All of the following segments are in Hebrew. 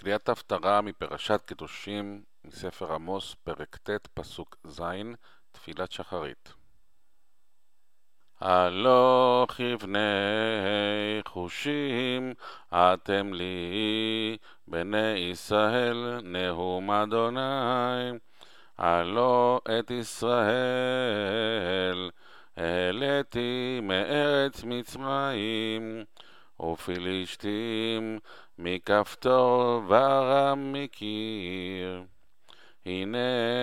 קריאת הפטרה מפרשת קדושים מספר עמוס, פרק ט', פסוק ז', תפילת שחרית. הלוך יבנה חושים אתם לי, בני ישראל נאום אדוני. הלא את ישראל העליתי מארץ מצרים, ופלישתים מכפתור וארם מקיר. הנה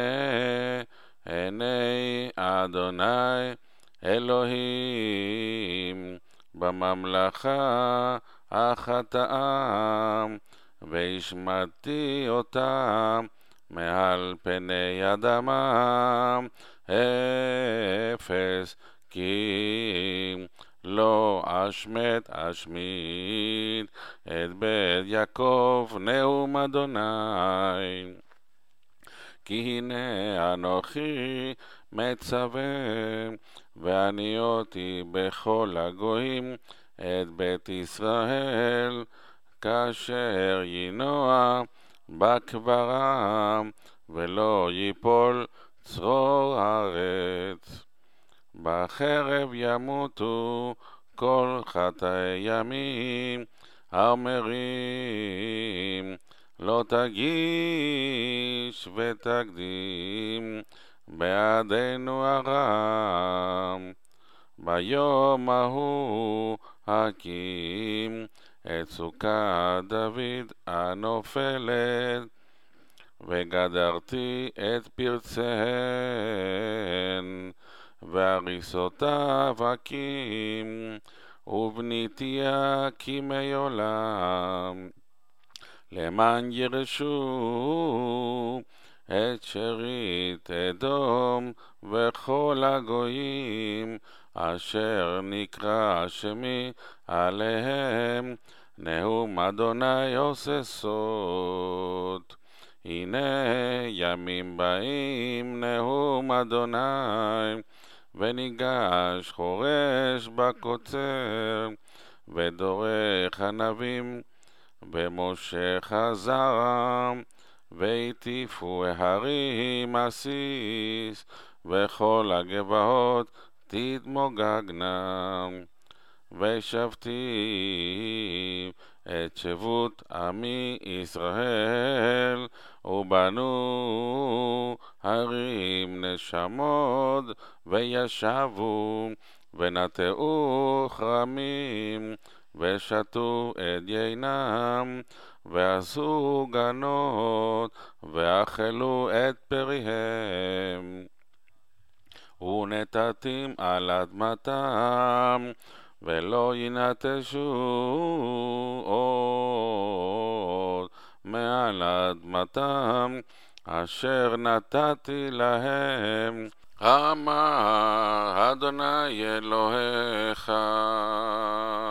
עיני אדוני אלוהים בממלכה אחת העם, והשמדתי אותם מעל פני אדמה אפס, כי לא אשמט אשמיד את בית יעקב נאום אדוני. כי הנה אנוכי מצווה ועניותי בכל הגויים את בית ישראל, כאשר ינוע בקברה ולא ייפול צרור הארץ. בחרב ימותו כל חטאי ימים האומרים לא תגיש ותקדים בעדנו הרם. ביום ההוא הקים את סוכת דוד הנופלת, וגדרתי את פרציהן והריסותיו הקים, ובניתי הקימי עולם, למען ירשו את שארית אדום וכל הגויים אשר נקרא שמי עליהם, נאום אדוני עושה סוד. הנה ימים באים נאום אדוני, וניגש חורש בקוצר, ודורך ענבים במושך הזרם, והטיפו ההרים עסיס, וכל הגבעות תתמוגגנה. ושבתי את שבות עמי ישראל, ובנו הרים נשמות וישבו, ונטעו כרמים ושתו את יינם, ועשו גנות ואכלו את פריהם, ונטעתים על אדמתם ולא ינטשו עוד מעל אדמתם אשר נתתי להם, אמר אדוני אלוהיך.